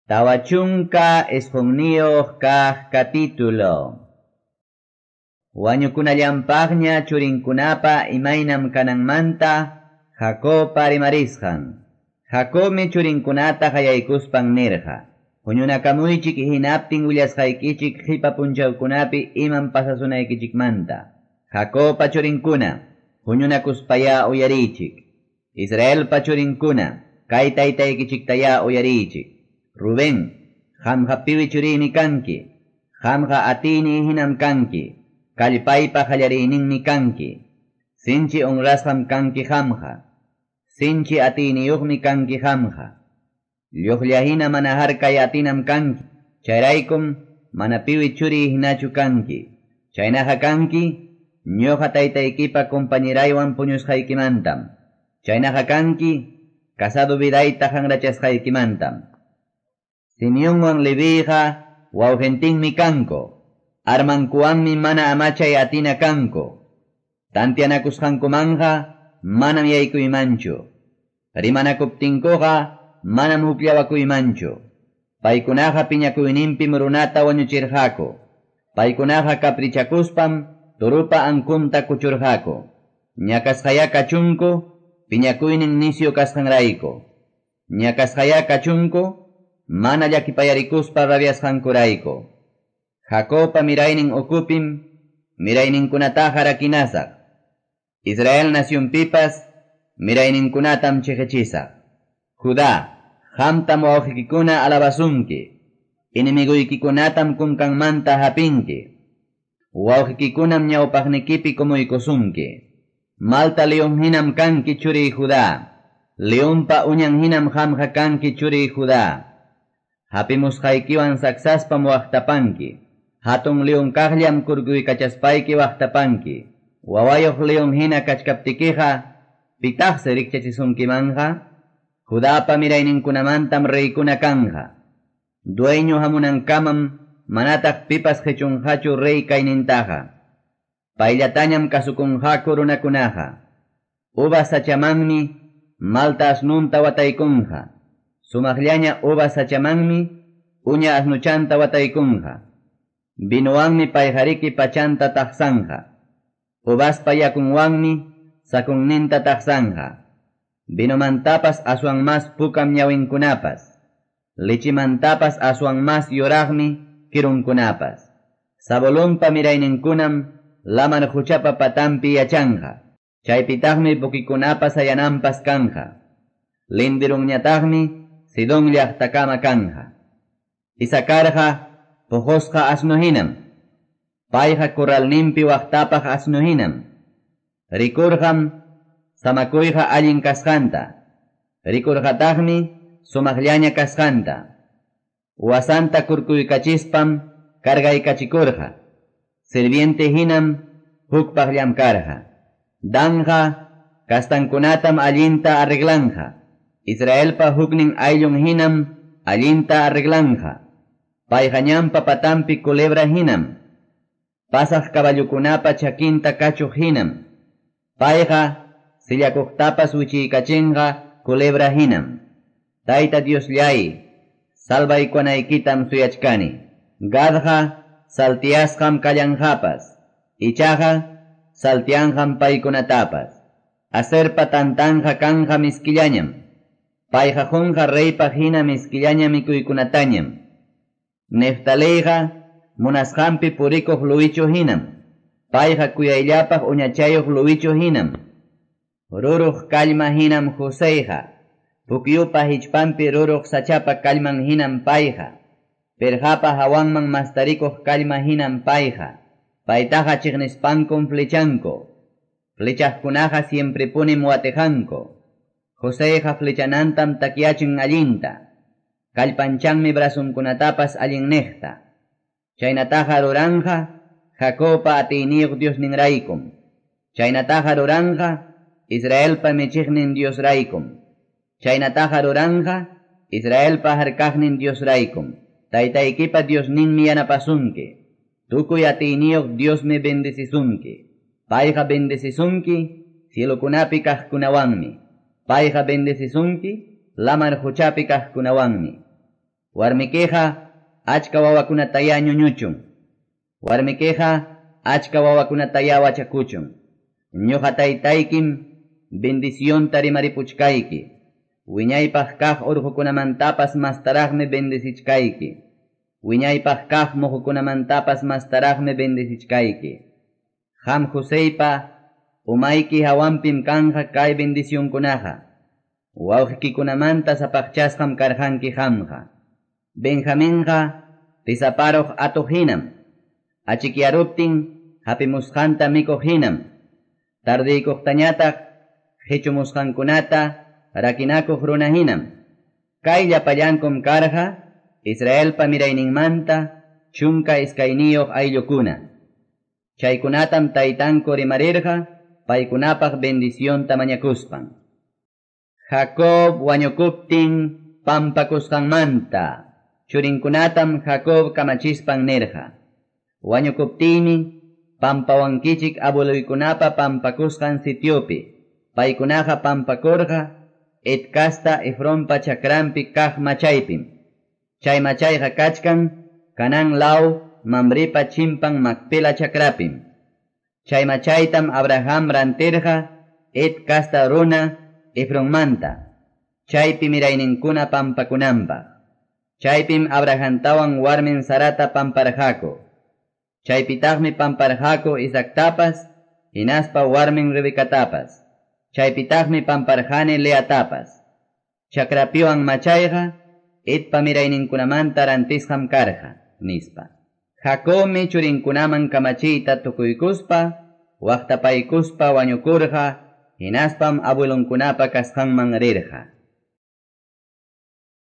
Tawachunka esqunniyoq kaq capítulo. Wañukunallampaqña churinkunapa imaynam kananmanta Jacobpa rimarisqan. Jacobmi churinkunata qayaykuspan nirqa. Huñunakamuychik hinaptin willasqaykichik qipa punchawkunapi iman pasasunaykichikmanta. Jacobpa churinkuna, huñunakuspaya uyarichik. Israelpa churinkuna, kay taytaykichiktaya uyarichik. Rubén, qamqa piwi churimi kanki, qamqa atini hinam kanki, kallpaypa qallariyninmi kanki, sinchi honrasqam kanki qamqa, sinchi atiniyuqmi kanki qamqa, lluqllahina mana harkay atinam kanki, chayraykum mana piwi churi hinachu kanki, chaynaqa kanki ñuqa taytaykipa compañeraywan puñusqaykimantam, chaynaqa kanki casado vidayta hanrachasqaykimantam. Simeonwan Leviqa wawqintinmi kanko, armankuwanmi mana amachay atina kanko, tantianakusqankumanqa manam yaykuymanchu, rimanakuptinkuqa manam hukllawakuymanchu, paykunaqa piñakuyninpim runata wañuchirqaku, paykunaqa caprichakuspam turupa ankunta kuchurqaku, ñakasqaya kachunku piñakuynin nisyu kasqanrayku, ñakasqaya kachunku mana llakipayarikuspa rabiasqankurayku. Jacobpa miraynin ukupim mirayninkunataqa rakinasaq. Israel nacionpipas mirayninkunatam chihichisaq. Judá, qamtam wawqiykikuna alabasunki, inimiguykicunatam kunkanmanta hapinki, wawqiykikunam ñawpaqnikipi kumuykusunki. Malta león hinam kanki churi Judá, leonpa uñan hinam qamqa kanki churi Judá. Hapimusqaykiwan saksaspam waqtapanki, hatun león kaqllam kurkuykachaspanki waqtapanki, wawayuq león hina kachkaptikiqa pitaqsi rikchachisunkimanqa. Judapa mirayninkunamantam reykuna kanqa, dueño hamunankamam manataq pipas qhichunqachu rey kaynintaqa, payllatañam kasukunqaku runakunaqa. Uvas sachamanmi malta asnunta wataykunqa, sumaqllaña uvas sachamanmi uña asnuchanta wataykunqa, binuwanmi payjariki pachanta taqsanqa, uvaspa yakunwanmi sakunninta taqsanqa, binumantapas aswan mas pukam ñawinkunapas, lechimantapas aswan mas yuraqmi kirunkunapas. Zabulonpa mirayninkunam lamar huchapa patampi yachanqa, chaypitaqmi pukikunapas ayananpas kanqa, lindirunñataqmi Sidón llaqtakama kanqa. Isakarqa puqusqa asnu hinam, payqa kurralninpi waqtapaq asnu hinam, rikurqam samakuyqa allin kasqanta, rikurqataqmi sumaqllaña kasqanta, wasanta kurkuykachispan kargaykachikurqa, sirviente hinam hukpaqllam karqa. Danqa kastankunatam allinta arreglanqa, Israelpa huknin ayllun hinam allinta arreglanqa, payqa ñanpa patampi culebra hinam, pasaq caballukunapa chakinta kachuq hinam, payqa sillakuqtapas wichiykachinqa culebra hinam. Tayta Diosllay, salvaykunaykitam suyachkani. Gadqa saltiyasqam kallanqapas, ichaqa saltiyanqam paykunatapas. Aserpa tantanqa kanqa miskillañam, payqa junqa reypa hina miskillaña mikuykunatañam. Neftaleyqa munasqanpi purikuq luwichu hinam, payqa kuyayllapaq uñachayuq luwichu hinam. Ruruq kallma hinam Joseyqa, pukyupa hichpampi ruruq sachapa kallman hinam payqa, perjapa hawanman mastarikuq kallma hinam payqa, paytaqa chiqnispankun flechanku, flechaqkunaqa siempre punim watejanku. Joseyqa flechanantam takyachin allinta, kallpanchanmi brasunkunatapas allin neqta. Chaynataqa ruranqa Jacobpa atiniyuq Diosninraykum, chaynataqa ruranqa Israelpa michiqnin Diosraykum, chaynataqa ruranqa Israelpa harkaqnin Diosraykum. Taytaykipa Diosninmi yanapasunki, tukuy atiniyuq Diosmi bendecisunki, payqa bendecisunki cielokunapi kaqkunawanmi, payqa bendecisunki lamar huchapi kaqkunawanmi. Warmikeja achka wawakunataya ñuñuchun. Warmikeja achka wawakunataya wachakuchun. Ñuqa taytaykim bendicionta rimaripuchkayki. Wiñaypaq kaq urqukunamantapas mastaraqmi bendisichkayki. Wiñaypaq kaq muhukunamantapas mastaraqmi bendisichkayki. Qam Joseypa umayki hawanpim kanja kay bendicionkunaqa. Wawqikikunamanta sapaqchasqam karqanki qamqa. Benjaminqa tisaparuq atuq hinam. Achikyaruptin hapimusqanta mikuq hinam. Tardiykuqtañataq hichumusqankunata rakinakuq runa hinam. Kay llapallankum karqa Israelpa mirayninmanta chunka iskayniyuq ayllukuna. Chaykunatam taytanku rimarirqa paykunapaq bendicionta mañakuspan. Jacob wañukuptin pampakusqanmanta churinkunatam Jacob kamachispan nirqa. Wañukuptiymi pampawankichik abueluykunapa pampakusqan sitiopi. Paykunaqa pampakurqa Etkasta Efronpa chakrampi kaq machaypim. Chay machayqa kachkan Canaan law Mamripa chimpan Macpela chakrapim. Chay machaytam Abraham rantirqa Etkasta runa Efronmanta. Chaypi mirayninkuna pampakunanpaq. Chaypim Abrahamtawan warmin Sarata pamparqaku. Chaypitaqmi pamparqaku Isaactapas hinaspa warmin Rebecatapas. Chaypitaqmi pamparqani Leatapas. Chakrapiwan machayqa Etpa mirayninkunamanta rantisqam karqa nispa. Jacobmi churinkunaman kamachiyta tukuykuspa waqtapaykuspa wañukurqa hinaspam abuelunkunapa kasqanman rirqa.